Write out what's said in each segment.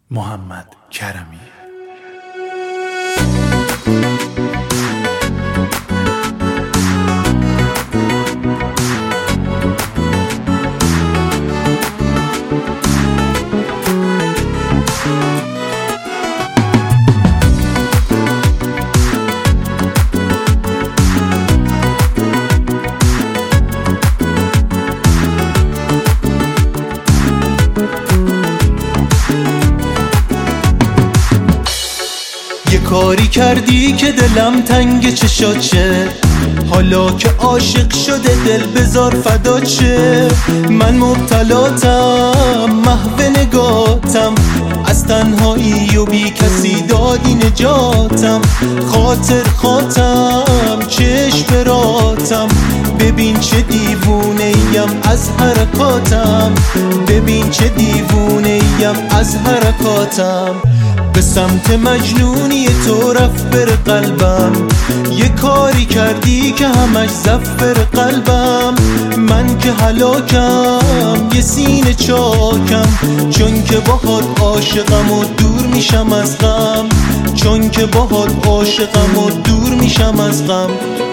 محمد کرمی. یه کاری کردی که دلم تنگ چشات شه، حالا که عاشق شده دل بذار فدات شه. من مبتلاتم محو نگاتم، از تنهایی و بی کسی دادی نجاتم. خاطر خاطم چشم براتم، ببین چه دیوونه ایم از حرکاتم. ببین چه دیوونه ایم از حرکاتم. به سمت مجنونی تو رفت بر قلبم، یه کاری کردی که همش زفر قلبم. من که هلاکم یه سینه چاکم، چون که باهات عاشقم و دور میشم از غم. چون که باهات عاشقم و دور میشم از غم.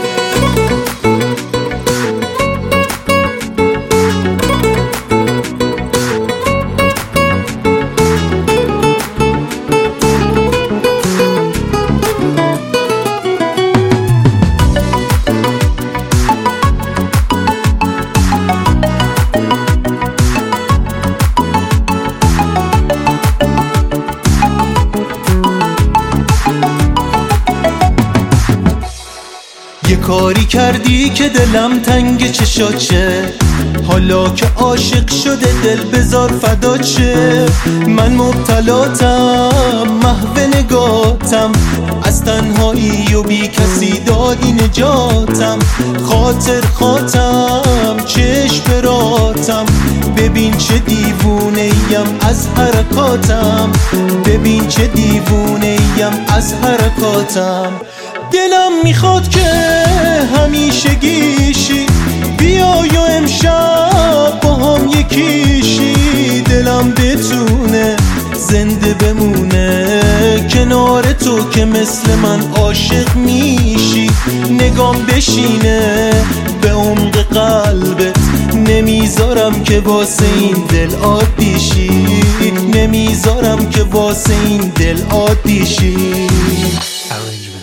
یه کاری کردی که دلم تنگ چشات شه، حالا که عاشق شده دل بذار فدات شه. من مبتلاتم محو نگاتم، از تنهایی و بی کسی دادی نجاتم. خاطر خاطم چشم براتم، ببین چه دیوونه ایم از حرکاتم. ببین چه دیوونه ایم از حرکاتم. دلم میخواد که همیشه گیشی، بیای و امشب با هم یکیشی. دلم بتونه زنده بمونه کنار تو، که مثل من عاشق میشی. نگام بشینه به عمق قلبت، نمیذارم که واسه این دل عادی شی. نمیذارم که واسه این دل عادی شی.